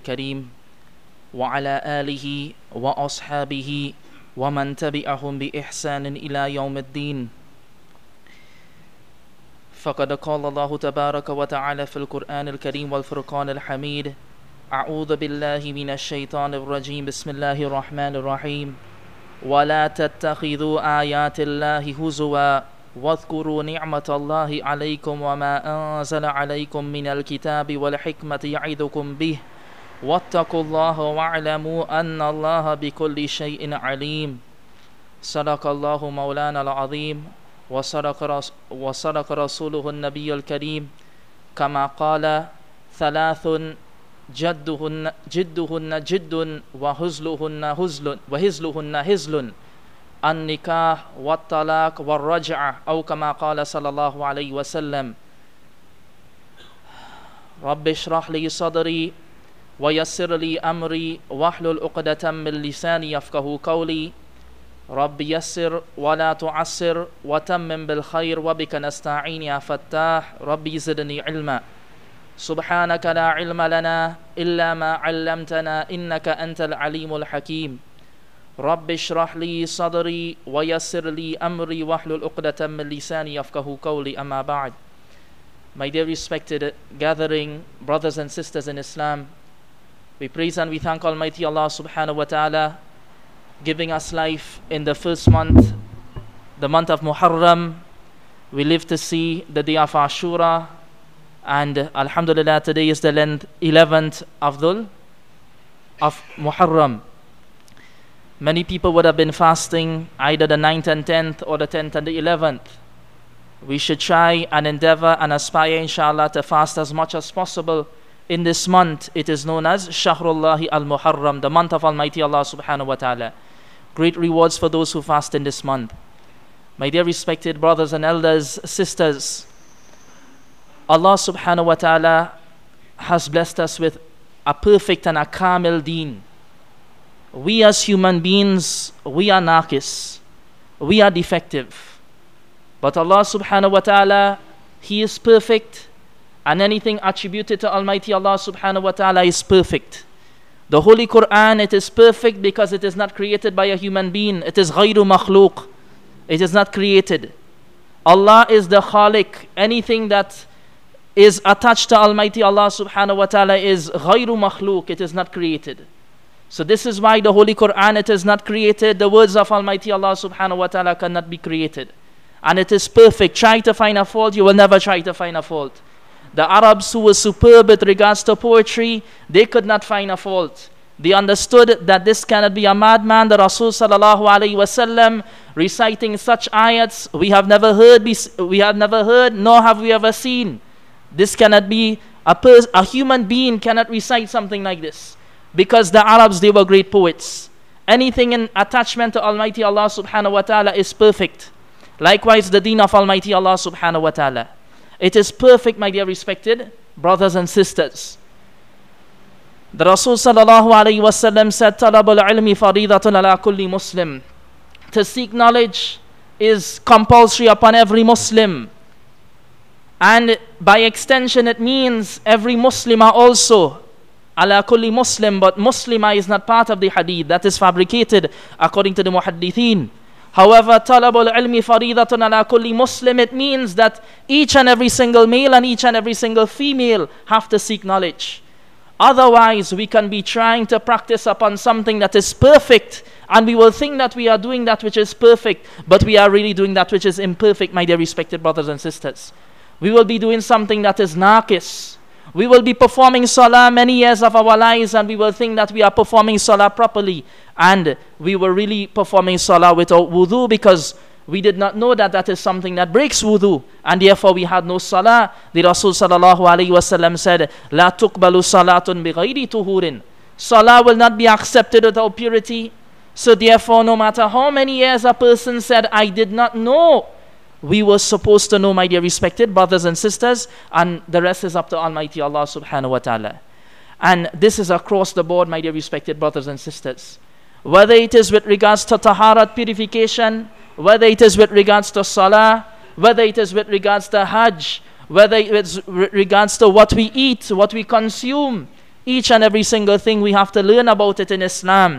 الكريم وعلى آله وأصحابه ومن تبعهم بإحسان إلى يوم الدين. فقد قال الله تبارك وتعالى في القرآن الكريم والفرقان الحميد: أعوذ بالله من الشيطان الرجيم، بسم الله الرحمن الرحيم. ولا تتخذوا آيات الله هزوا واذكروا نعمة الله عليكم وما أنزل عليكم من الكتاب والحكمة يعظكم به واتقوا الله واعلموا أن الله بكل شيء عليم. صدق الله مولانا العظيم وصدق رسوله النبي الكريم كما قال: ثلاث جدهن جد وهزلهن هزل: النكاح والطلاق والرجعة، أو كما قال صلى الله عليه وسلم. رب اشرح لي صدري ويسر لي أمري واحلل عقدة من لساني يفقهوا قولي. رب يسر ولا تعسر وتمم بالخير وبك نستعين يا فتاح. ربي زدني علما. سبحانك لا علم لنا إلا ما علمتنا إنك أنت العليم الحكيم. رب اشرح لي صدري ويسر لي أمري واحلل عقدة من لساني يفقهوا قولي. أما بعد. My dear respected gathering, brothers and sisters in Islam, we praise and we thank Almighty Allah subhanahu wa ta'ala, giving us life in the first month, the month of Muharram. We live to see the day of Ashura, and alhamdulillah, today is the 11th of Muharram. Many people would have been fasting either the 9th and 10th or the 10th and the 11th. We should try and endeavor and aspire, inshallah, to fast as much as possible in this month. It is known as Shahrullahi al-Muharram, the month of Almighty Allah subhanahu wa ta'ala. Great rewards for those who fast in this month. My dear respected brothers and elders, sisters, Allah subhanahu wa ta'ala has blessed us with a perfect and a kamil deen. We as human beings, we are naqis, we are defective. But Allah subhanahu wa ta'ala, He is perfect, and anything attributed to Almighty Allah subhanahu wa ta'ala is perfect. The Holy Quran, it is perfect because it is not created by a human being. It is ghayru makhluq. It is not created. Allah is the Khaliq. Anything that is attached to Almighty Allah subhanahu wa ta'ala is ghayru makhluq. It is not created. So this is why the Holy Quran, it is not created. The words of Almighty Allah subhanahu wa ta'ala cannot be created. And it is perfect. Try to find a fault, you will never try to find a fault. The Arabs who were superb with regards to poetry, they could not find a fault. They understood that this cannot be a madman. The Rasul sallallahu alayhi wasallam reciting such ayats, we have never heard, nor have we ever seen. This cannot be a human being cannot recite something like this. Because the Arabs, they were great poets. Anything in attachment to Almighty Allah subhanahu wa ta'ala is perfect. Likewise, the deen of Almighty Allah subhanahu wa ta'ala. It is perfect, my dear respected brothers and sisters. The Rasul sallallahu alayhi wa sallam said, Talabul ilmi faridatun ala kulli Muslim. To seek knowledge is compulsory upon every Muslim. And by extension, it means every Muslimah also. Ala kulli Muslim, but Muslimah is not part of the hadith. That is fabricated according to the muhaddithin. However, talabul ilmi faridatun ala kulli Muslim, it means that each and every single male and each and every single female have to seek knowledge. Otherwise, we can be trying to practice upon something that is perfect, and we will think that we are doing that which is perfect, but we are really doing that which is imperfect, my dear respected brothers and sisters. We will be doing something that is naqis. We will be performing salah many years of our lives, and we will think that we are performing salah properly. And we were really performing salah without wudu because we did not know that that is something that breaks wudu. And therefore we had no salah. The Rasul sallallahu alayhi wa sallam said, La tuqbalu salatun bighayri tuhurin. Salah will not be accepted without purity. So therefore, no matter how many years a person said, I did not know, we were supposed to know, my dear respected brothers and sisters, and the rest is up to Almighty Allah subhanahu wa ta'ala. And this is across the board, my dear respected brothers and sisters. Whether it is with regards to taharat, purification, whether it is with regards to salah, whether it is with regards to hajj, whether it is with regards to what we eat, what we consume, Each and every single thing we have to learn about it in Islam.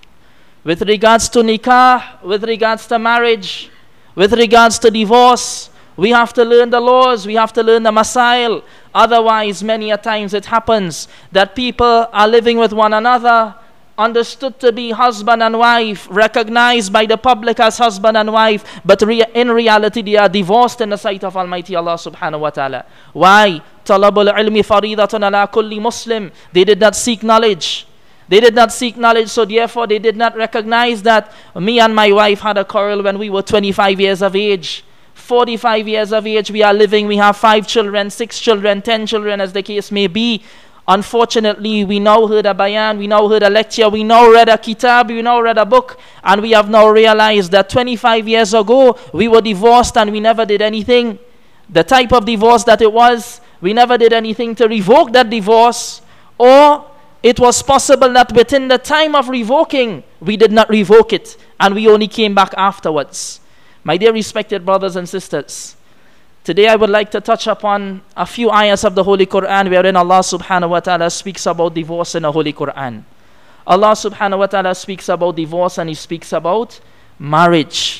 With regards to nikah, with regards to marriage, with regards to divorce, we have to learn the laws, we have to learn the masail. Otherwise, many a times it happens that people are living with one another, understood to be husband and wife, recognized by the public as husband and wife, but in reality they are divorced in the sight of Almighty Allah subhanahu wa ta'ala. Why? Talabul ilmi faridatun ala kulli Muslim. They did not seek knowledge. They did not seek knowledge, so therefore they did not recognize that me and my wife had a quarrel when we were 25 years of age. 45 years of age, we are living, we have 5 children, 6 children, 10 children, as the case may be. Unfortunately, we now heard a bayan, we now heard a lecture, we now read a kitab, we now read a book, and we have now realized that 25 years ago, we were divorced and we never did anything. The type of divorce that it was, we never did anything to revoke that divorce, or it was possible that within the time of revoking, we did not revoke it, and we only came back afterwards. My dear respected brothers and sisters, today I would like to touch upon a few ayahs of the Holy Quran wherein Allah subhanahu wa ta'ala speaks about divorce in the Holy Quran. Allah subhanahu wa ta'ala speaks about divorce and He speaks about marriage.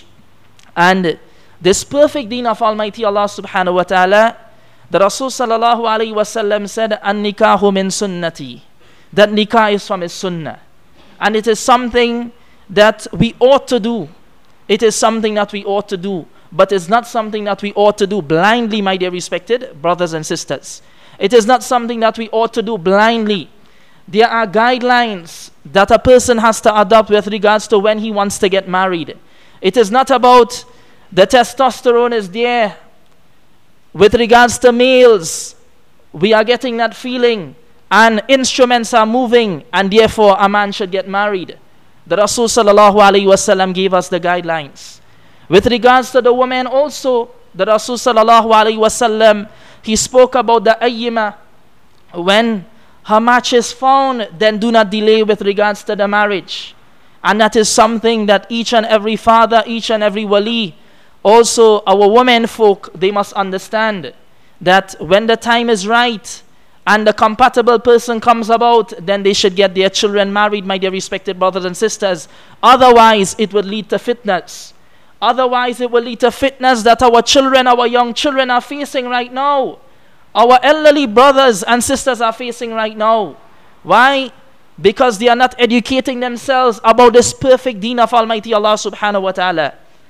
And this perfect deen of Almighty Allah subhanahu wa ta'ala, the Rasul sallallahu alayhi wa sallam said, "An-nikahu min sunnati." That nikah is from His sunnah. And it is something that we ought to do. It is something that we ought to do. But it's not something that we ought to do blindly, my dear respected brothers and sisters. It is not something that we ought to do blindly. There are guidelines that a person has to adopt with regards to when he wants to get married. It is not about the testosterone is there. With regards to males, we are getting that feeling and instruments are moving and therefore a man should get married. The Rasul sallallahu alayhi wasallam gave us the guidelines. With regards to the woman also, the Rasul sallallahu alayhi wasallam, he spoke about the ayyima. When her match is found, then do not delay with regards to the marriage. And that is something that each and every father, each and every wali, also our women folk, they must understand that when the time is right and the compatible person comes about, then they should get their children married, my dear respected brothers and sisters. Otherwise, it would lead to fitnas. Otherwise, it will lead to fitnas that our children, our young children are facing right now. Our elderly brothers and sisters are facing right now. Why? Because they are not educating themselves about this perfect deen of Almighty Allah subhanahu wa ta'ala.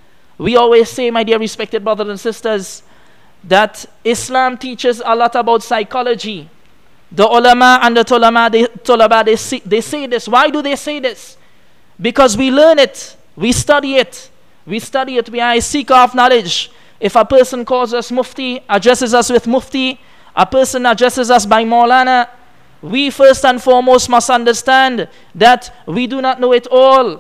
We always say, my dear respected brothers and sisters, that Islam teaches a lot about psychology. The ulama and the tulaba, they say this. Why do they say this? Because we learn it. We study it. We study it. We are a seeker of knowledge. If a person calls us mufti, addresses us with mufti, a person addresses us by Maulana, we first and foremost must understand that we do not know it all.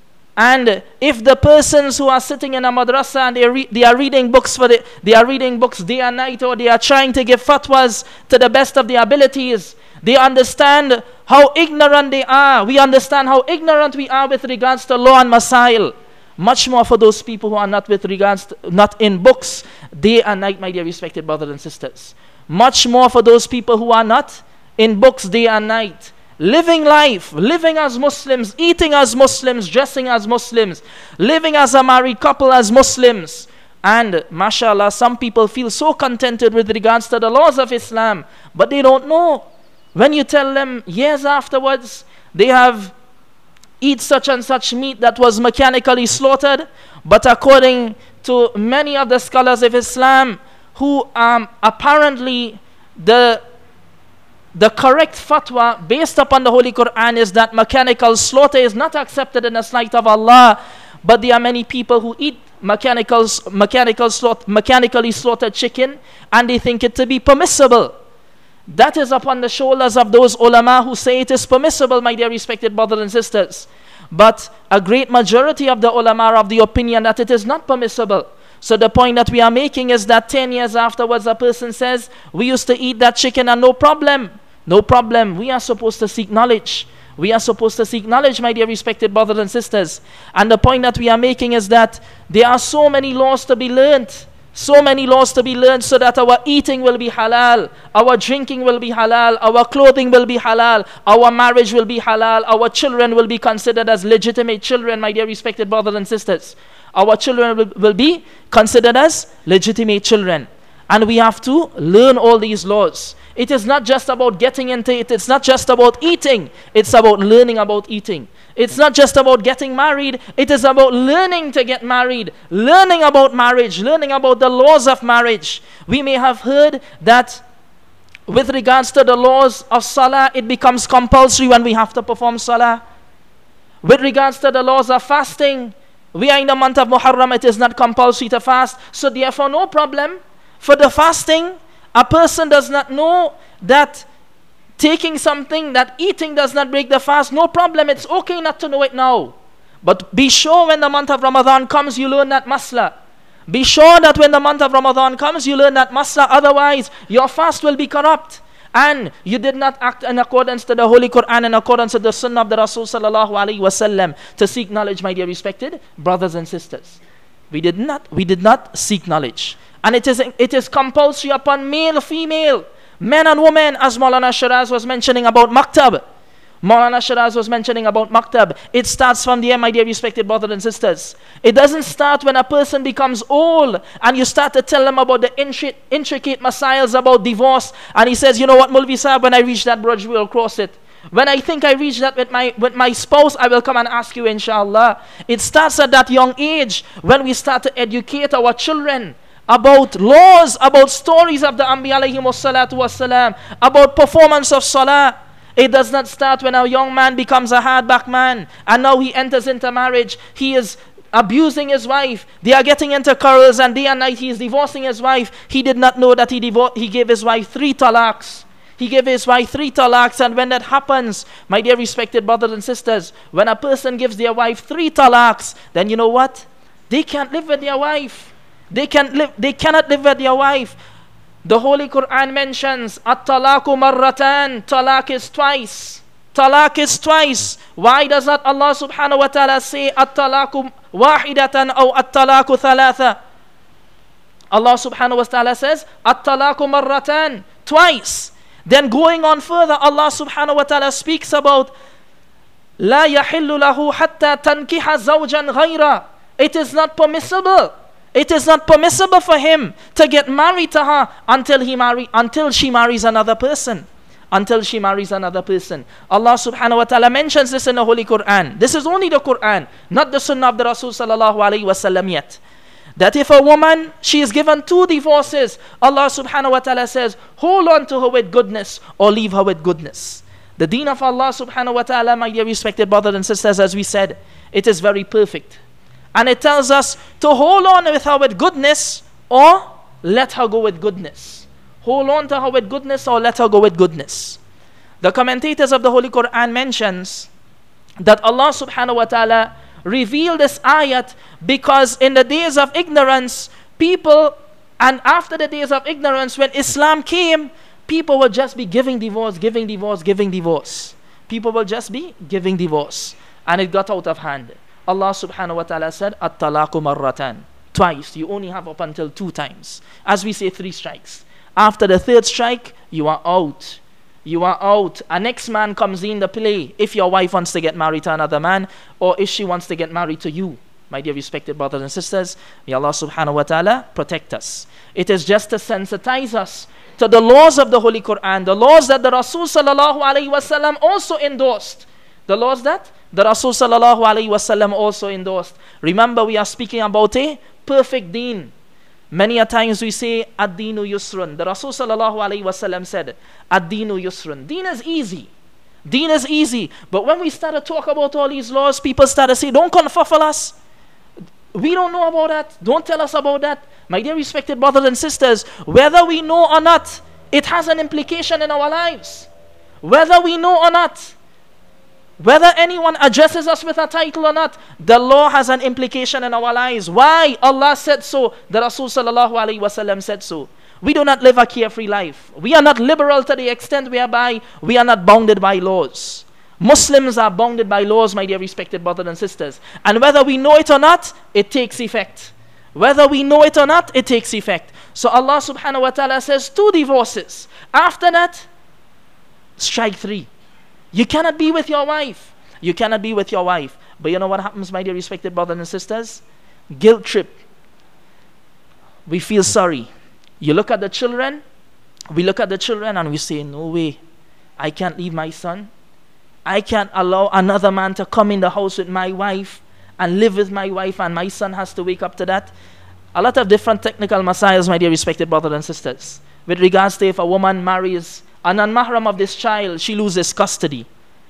And if the persons who are sitting in a madrasa and they are reading books they are reading books day and night, or they are trying to give fatwas to the best of their abilities, they understand how ignorant they are. We understand how ignorant we are with regards to law and masail. Much more for those people who are not with regards to, not in books day and night, my dear respected brothers and sisters. Much more for those people who are not in books day and night. Living life, living as Muslims, eating as Muslims, dressing as Muslims, living as a married couple as Muslims. And mashallah, some people feel so contented with regards to the laws of Islam, but they don't know. When you tell them years afterwards, they have eat such and such meat that was mechanically slaughtered, but according to many of the scholars of Islam, who apparently the correct fatwa based upon the Holy Quran is that mechanical slaughter is not accepted in the sight of Allah, but there are many people who eat mechanically slaughtered chicken and they think it to be permissible. That is upon the shoulders of those ulama who say it is permissible, my dear respected brothers and sisters. But a great majority of the ulama are of the opinion that it is not permissible. So the point that we are making is that 10 years afterwards a person says, we used to eat that chicken and no problem. No problem. We are supposed to seek knowledge. We are supposed to seek knowledge, my dear respected brothers and sisters. And the point that we are making is that there are so many laws to be learnt. So many laws to be learned so that our eating will be halal, our drinking will be halal, our clothing will be halal, our marriage will be halal, our children will be considered as legitimate children, my dear respected brothers and sisters. Our children will be considered as legitimate children. And we have to learn all these laws. It is not just about getting into it. It's not just about eating. It's about learning about eating. It's not just about getting married. It is about learning to get married, learning about marriage, learning about the laws of marriage. We may have heard that with regards to the laws of salah, it becomes compulsory when we have to perform salah. With regards to the laws of fasting, we are in the month of Muharram, it is not compulsory to fast. So therefore, no problem. For the fasting, a person does not know that taking something, that eating does not break the fast. No problem, it's okay not to know it now. But be sure when the month of Ramadan comes, you learn that masla. Be sure that when the month of Ramadan comes, you learn that masla. Otherwise, your fast will be corrupt. And you did not act in accordance to the Holy Quran, in accordance to the Sunnah of the Rasul sallallahu alaihi wasallam, to seek knowledge, my dear respected brothers and sisters. We did not seek knowledge. And it is compulsory upon male, female, men and women, as Maulana Shiraz was mentioning about maktab. Maulana Shiraz was mentioning about maktab. It starts from there, my dear respected brothers and sisters. It doesn't start when a person becomes old and you start to tell them about the intricate masails about divorce. And he says, you know what, Mulvi Sahib, when I reach that bridge, we'll cross it. When I think I reach that with my spouse, I will come and ask you, inshallah. It starts at that young age when we start to educate our children about laws, about stories of the Anbiya alayhimu salatu wassalam, about performance of salah. It does not start when a young man becomes a hardback man and now he enters into marriage. He is abusing his wife. They are getting into quarrels and day and night he is divorcing his wife. He did not know that he gave his wife 3 talaqs. He gave his wife 3 talaqs, and when that happens, my dear respected brothers and sisters, when a person gives their wife 3 talaqs, then you know what? They can't live with their wife. They cannot live with their wife. The Holy Quran mentions at-talaqu marratan. Talaq is twice. Talaq is twice. Why does not Allah subhanahu wa ta'ala say at-talaqu wahidatan or at-talaqu thalatha? Allah subhanahu wa ta'ala says at-talaqu marratan, twice. Then going on further, Allah subhanahu wa ta'ala speaks about la yahillu lahu hatta tankiha zawjan ghayra. It is not permissible. It is not permissible for him to get married to her until she marries another person. Until she marries another person. Allah subhanahu wa ta'ala mentions this in the Holy Quran. This is only the Quran, not the Sunnah of the Rasul sallallahu alayhi wa sallam yet. That if a woman, she is given 2 divorces, Allah subhanahu wa ta'ala says, hold on to her with goodness or leave her with goodness. The deen of Allah subhanahu wa ta'ala, my dear respected brothers and sisters, as we said, it is very perfect. And it tells us to hold on with her with goodness or let her go with goodness. Hold on to her with goodness or let her go with goodness. The commentators of the Holy Quran mentions that Allah subhanahu wa ta'ala revealed this ayat because in the days of ignorance, people, and after the days of ignorance, when Islam came, people would just be giving divorce, giving divorce, giving divorce. People will just be giving divorce. And it got out of hand. Allah subhanahu wa ta'ala said, at-talaqu marratan. Twice. You only have up until 2 times. As we say, 3 strikes. After the 3rd strike, you are out. You are out. A next man comes in the play. If your wife wants to get married to another man, or if she wants to get married to you. My dear respected brothers and sisters, may Allah subhanahu wa ta'ala protect us. It is just to sensitize us to the laws of the Holy Quran, the laws that the Rasul sallallahu alayhi wa sallam also endorsed. The laws that the Rasul sallallahu alayhi wa sallam also endorsed. Remember, we are speaking about a perfect deen. Many a times we say, ad-deenu yusrun. The Rasul sallallahu alayhi wa sallam said, ad-deenu yusrun. Deen is easy. Deen is easy. But when we start to talk about all these laws, people start to say, don't confuffle us. We don't know about that. Don't tell us about that. My dear respected brothers and sisters, whether we know or not, it has an implication in our lives. Whether we know or not, whether anyone addresses us with a title or not, the law has an implication in our lives. Why? Allah said so. The Rasul sallallahu alayhi wa sallam said so. We do not live a carefree life. We are not liberal to the extent whereby we are not bounded by laws. Muslims are bounded by laws, my dear respected brothers and sisters. And whether we know it or not, it takes effect. Whether we know it or not, it takes effect. So Allah subhanahu wa ta'ala says 2 divorces. After that, strike 3. You cannot be with your wife. You cannot be with your wife. But you know what happens, my dear respected brothers and sisters? Guilt trip. We feel sorry. You look at the children. We look at the children and we say, no way. I can't leave my son. I can't allow another man to come in the house with my wife and live with my wife, and my son has to wake up to that. A lot of different technical masails, my dear respected brothers and sisters. With regards to if a woman marries a non-mahram of this child, she loses custody.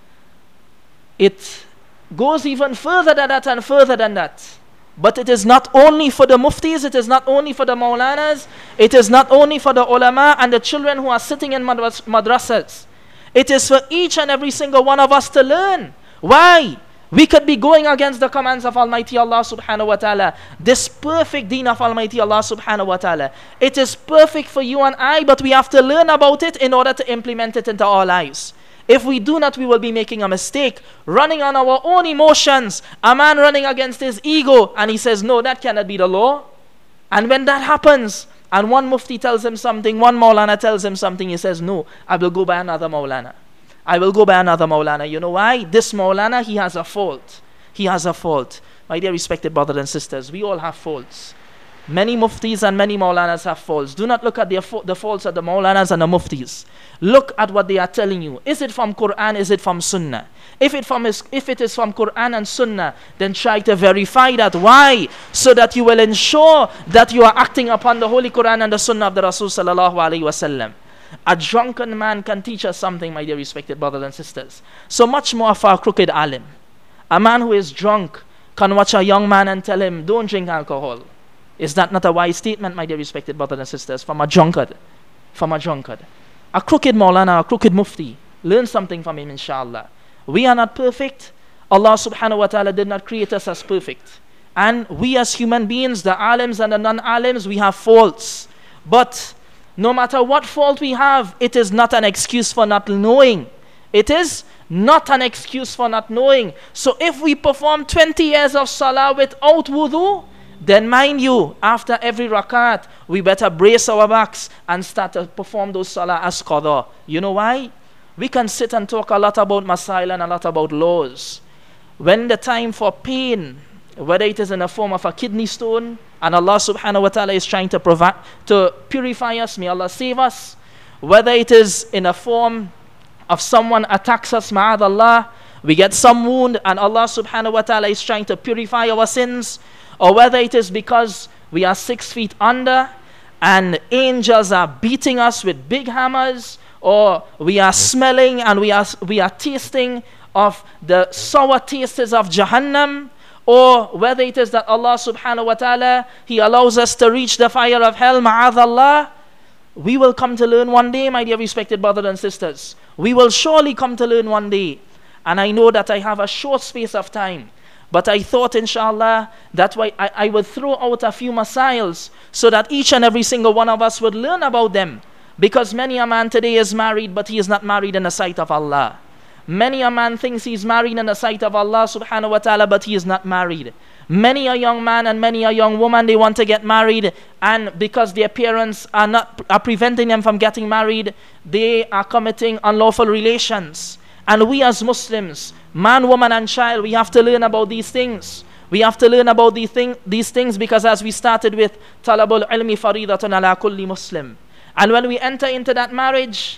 It goes even further than that and further than that. But it is not only for the muftis, it is not only for the maulanas, it is not only for the ulama and the children who are sitting in madrasas. It is for each and every single one of us to learn. Why? We could be going against the commands of Almighty Allah subhanahu wa ta'ala. This perfect deen of Almighty Allah subhanahu wa ta'ala. It is perfect for you and I, but we have to learn about it in order to implement it into our lives. If we do not, we will be making a mistake, running on our own emotions. A man running against his ego, and he says, no, that cannot be the law. And when that happens, and one mufti tells him something, one maulana tells him something, he says, no, I will go by another maulana. I will go by another maulana. You know why? This maulana, he has a fault. He has a fault. My dear respected brothers and sisters, we all have faults. Many muftis and many maulanas have faults. Do not look at the faults of the maulanas and the muftis. Look at what they are telling you. Is it from Quran? Is it from Sunnah? If it is from Quran and Sunnah, then try to verify that. Why? So that you will ensure that you are acting upon the Holy Quran and the Sunnah of the Rasul sallallahu alaihi wasallam. A drunken man can teach us something, my dear respected brothers and sisters. So much more for a crooked alim. A man who is drunk can watch a young man and tell him, don't drink alcohol. Is that not a wise statement, my dear respected brothers and sisters, from a drunkard? From a drunkard. A crooked maulana, a crooked mufti. Learn something from him, inshallah. We are not perfect. Allah subhanahu wa ta'ala did not create us as perfect. And we as human beings, the alims and the non-alims, we have faults. But no matter what fault we have, it is not an excuse for not knowing. It is not an excuse for not knowing. So if we perform 20 years of salah without wudu, then mind you, after every rakat, we better brace our backs and start to perform those salah as qada. You know why? We can sit and talk a lot about masail and a lot about laws. When the time for pain, whether it is in the form of a kidney stone, and Allah subhanahu wa ta'ala is trying to purify us, may Allah save us. Whether it is in a form of someone attacks us, ma'adallah, we get some wound and Allah subhanahu wa ta'ala is trying to purify our sins. Or whether it is because we are 6 feet under and angels are beating us with big hammers, or we are smelling and we are tasting of the sour tastes of Jahannam, or whether it is that Allah subhanahu wa ta'ala, He allows us to reach the fire of hell, ma'adallah, we will come to learn one day, my dear respected brothers and sisters. We will surely come to learn one day. And I know that I have a short space of time. But I thought, inshallah, that way I would throw out a few masails so that each and every single one of us would learn about them. Because many a man today is married, but he is not married in the sight of Allah. Many a man thinks he's married in the sight of Allah subhanahu wa ta'ala, but he is not married. Many a young man and many a young woman, they want to get married, and because their parents are preventing them from getting married, they are committing unlawful relations. And we as Muslims, man, woman and child, we have to learn about these things. We have to learn about these things because as we started with, talabul ilmi faridatun ala kulli Muslim. And when we enter into that marriage,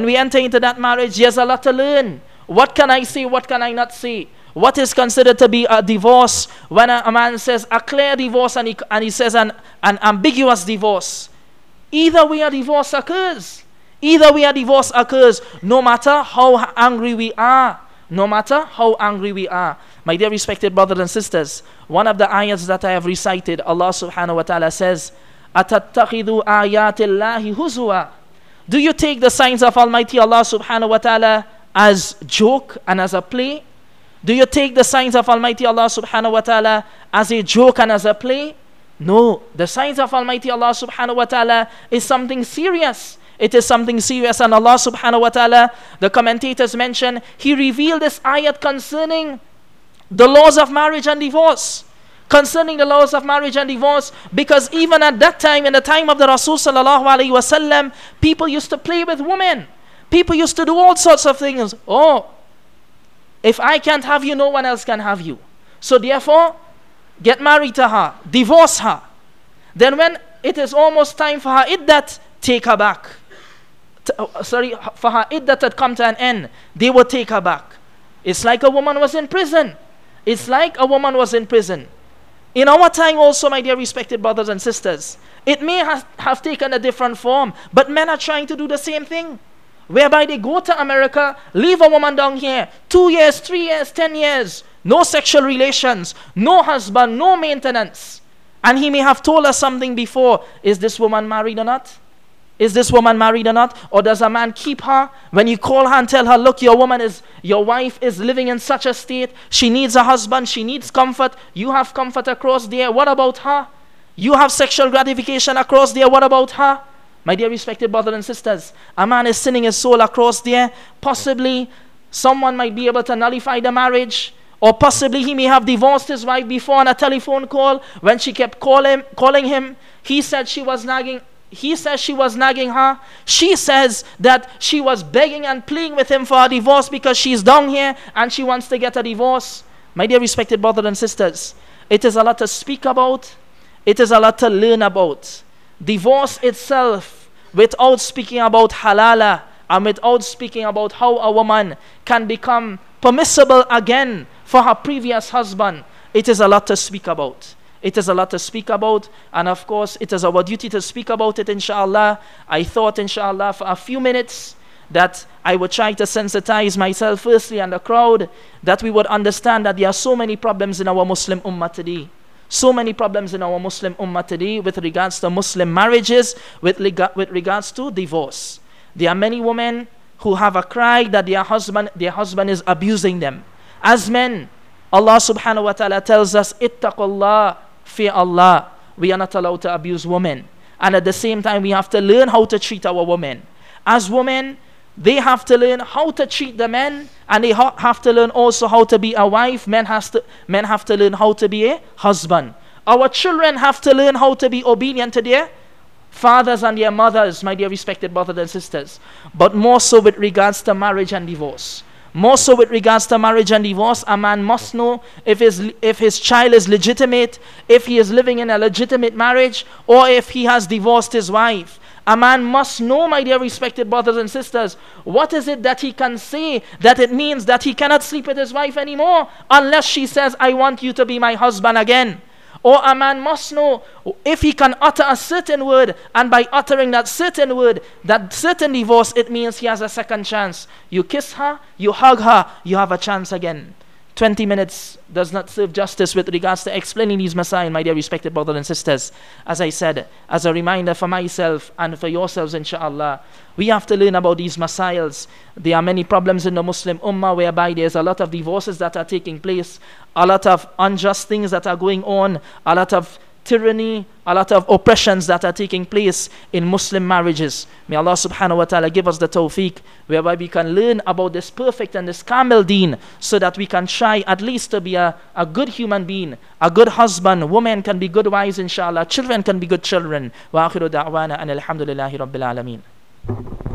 there's a lot to learn. What can I say? What can I not say? What is considered to be a divorce? When a man says a clear divorce and he says an ambiguous divorce. Either way a divorce occurs. Either way a divorce occurs, no matter how angry we are. No matter how angry we are. My dear respected brothers and sisters, one of the ayats that I have recited, Allah subhanahu wa ta'ala says, أَتَتَّخِذُوا آيَاتِ اللَّهِ هُزُوًا. Do you take the signs of Almighty Allah subhanahu wa ta'ala as joke and as a play? Do you take the signs of Almighty Allah subhanahu wa ta'ala as a joke and as a play? No. The signs of Almighty Allah subhanahu wa ta'ala is something serious. It is something serious, and Allah subhanahu wa ta'ala, the commentators mention, He revealed this ayat concerning the laws of marriage and divorce. concerning the laws of marriage and divorce, because even at that time, in the time of the Rasul sallallahu alaihi wasallam, people used to play with women. People used to do all sorts of things. Oh, if I can't have you, no one else can have you. So therefore, get married to her, divorce her. Then when it is almost time for her iddat, take her back. For her iddat had come to an end, they would take her back. It's like a woman was in prison. It's like a woman was in prison. In our time also, my dear respected brothers and sisters, it may have taken a different form, but men are trying to do the same thing, whereby they go to America, leave a woman down here, 2 years, 3 years, 10 years, no sexual relations, no husband, no maintenance. And he may have told us something before. Is this woman married or not? Is this woman married or not? Or does a man keep her? When you call her and tell her, look, your wife is living in such a state, she needs a husband, she needs comfort, you have comfort across there, what about her? You have sexual gratification across there, what about her? My dear respected brothers and sisters, a man is sinning his soul across there. Possibly someone might be able to nullify the marriage, or possibly he may have divorced his wife before on a telephone call. When she kept calling him, he said she was nagging. He says she was nagging her. She says that she was begging and pleading with him for a divorce because she's down here and she wants to get a divorce. My dear respected brothers and sisters, it is a lot to speak about. It is a lot to learn about. Divorce itself, without speaking about halala and without speaking about how a woman can become permissible again for her previous husband, it is a lot to speak about. It is a lot to speak about, and of course it is our duty to speak about it, inshallah. I thought, inshallah, for a few minutes that I would try to sensitize myself firstly and the crowd, that we would understand that there are so many problems in our Muslim ummah today. So many problems in our Muslim ummah today with regards to Muslim marriages, with regards to divorce. There are many women who have a cry that their husband is abusing them. As men, Allah subhanahu wa ta'ala tells us, ittaqullah, fear Allah. We are not allowed to abuse women. And at the same time, we have to learn how to treat our women. As women, they have to learn how to treat the men, and they have to learn also how to be a wife. Men have to learn how to be a husband. Our children have to learn how to be obedient to their fathers and their mothers, my dear respected brothers and sisters. But more so with regards to marriage and divorce. More so with regards to marriage and divorce, a man must know if his child is legitimate, if he is living in a legitimate marriage, or if he has divorced his wife. A man must know, my dear respected brothers and sisters, what is it that he can say that it means that he cannot sleep with his wife anymore unless she says, I want you to be my husband again. Or a man must know if he can utter a certain word, and by uttering that certain word, that certain divorce, it means he has a second chance. You kiss her, you hug her, you have a chance again. 20 minutes does not serve justice with regards to explaining these masail, my dear respected brothers and sisters. As I said, as a reminder for myself and for yourselves, inshallah, we have to learn about these masails. There are many problems in the Muslim ummah whereby there's a lot of divorces that are taking place, a lot of unjust things that are going on, a lot of tyranny, a lot of oppressions that are taking place in Muslim marriages. May Allah subhanahu wa ta'ala give us the tawfiq whereby we can learn about this perfect and this kamil deen, so that we can try at least to be a good human being, a good husband. Women can be good wives, inshallah. Children can be good children. Wa akhiru da'wana and alhamdulillahi rabbil alameen.